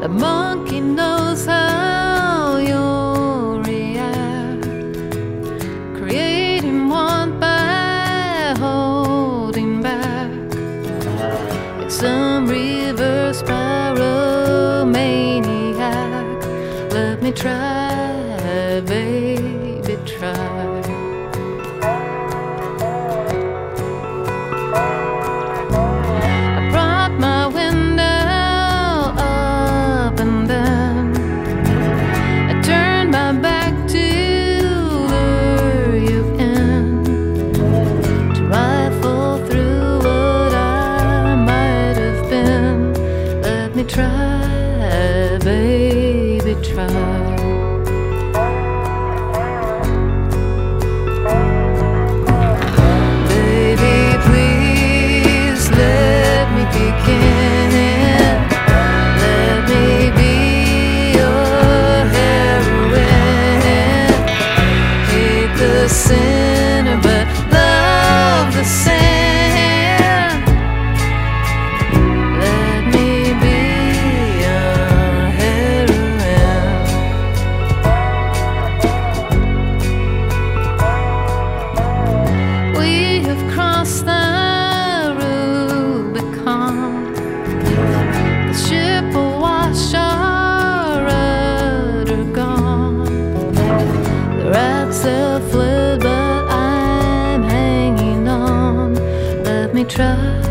monkey knows how you'll react, creating want by holding back. It's some reverse pyromaniac. Let me try, baby, try. Try, baby, try. Baby, please let me begin. Let me be your heroine. Hate the sinner, but love the saint. Fled, but I'm hanging on. Let me try.